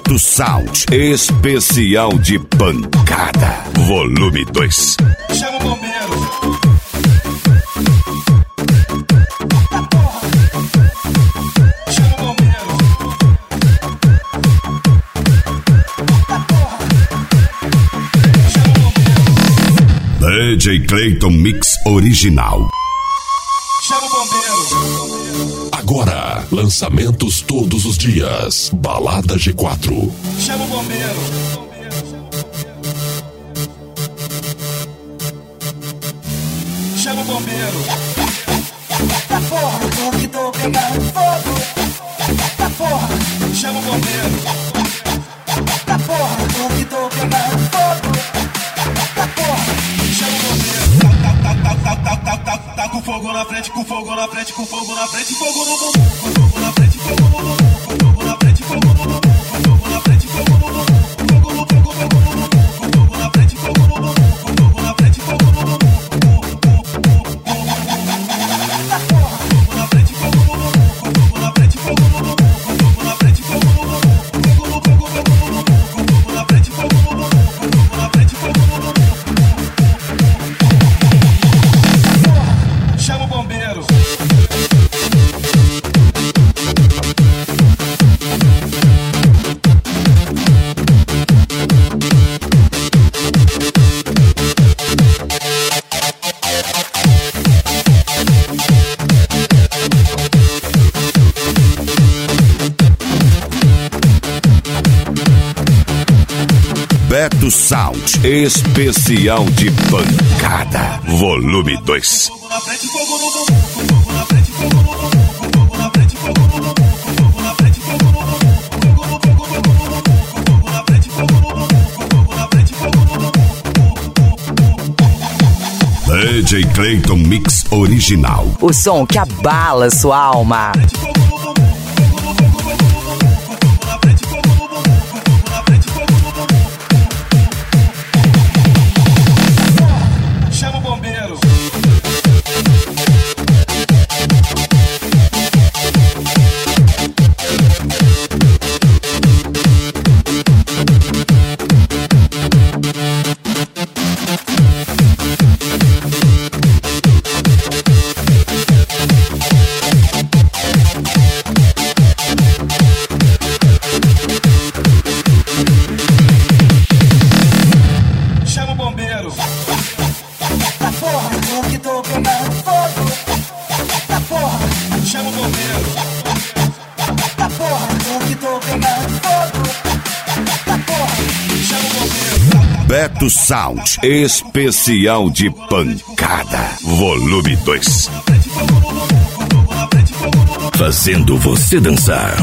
Beto Sound, especial de pancada, volume 2. Chama o bombeiro. Chama o bombeiro. Chama o bombeiro. DJ Clayton Mix Original. Chama o bombeiro. Agora, lançamentos todos os dias. Balada G4. Chama o bombeiro. Chama o bombeiro. Tá porra, porque tô pegando fogo. Tá porra, Chama o bombeiro. tá porra, porque tô pegando fogo. Tá porra, Chama o bombeiro. Tá com fogo na frente, com fogo na frente, com fogo na frente, fogo no bumbum. Com fogo na frente, fogo no bumbum. Com fogo na frente, fogo no bumbum. Com fogo na frente, fogo no bumbum. Fogo no fogo, fogo no bumbum. Com fogo na frente, fogo no bumbum. Com fogo na frente, fogo no bumbum. tá porra, Fogo na frente, fogo no bumbum. Com fogo na frente, fogo no bumbum. Com fogo na frente, fogo no bumbum. Fogo no fogo, fogo no bumbum. Com fogo na frente, fogo no bumbum. Com fogo na frente, fogo no bumbum. Chama o bombeiro. Beto Sound, especial de pancada, volume 2. Fogo na frente, fogo no bumbum. Com fogo na frente, fogo no bumbum. Com fogo na frente, fogo no bumbum. Com fogo na frente, fogo no bumbum. Fogo no fogo, fogo no bumbum. Com fogo na frente, fogo no bumbum. Com fogo na frente, fogo no bumbum. DJ Clayton Mix Original. O som que abala sua alma. Fogo no bumbum. Fogo no fogo, fogo no bumbum. Com fogo na frente, fogo no bumbum. Com fogo na frente, fogo no bumbum. Chama o bombeiro. Chama o bombeiro. tá porra, porque tô pegando fogo. Tá porra, Chama o bombeiro. tá porra, porque tô pegando fogo. Tá porra, Chama o bombeiro. Beto Sound, especial de pancada, volume 2. Fazendo você dançar.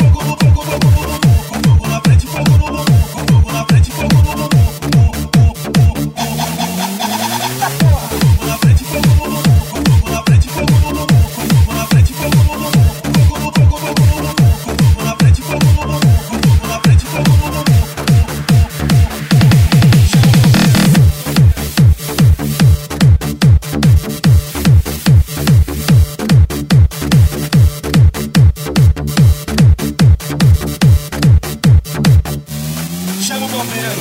Chama o bombeiro.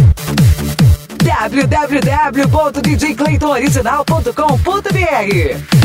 www.djclaytonoriginal.com.br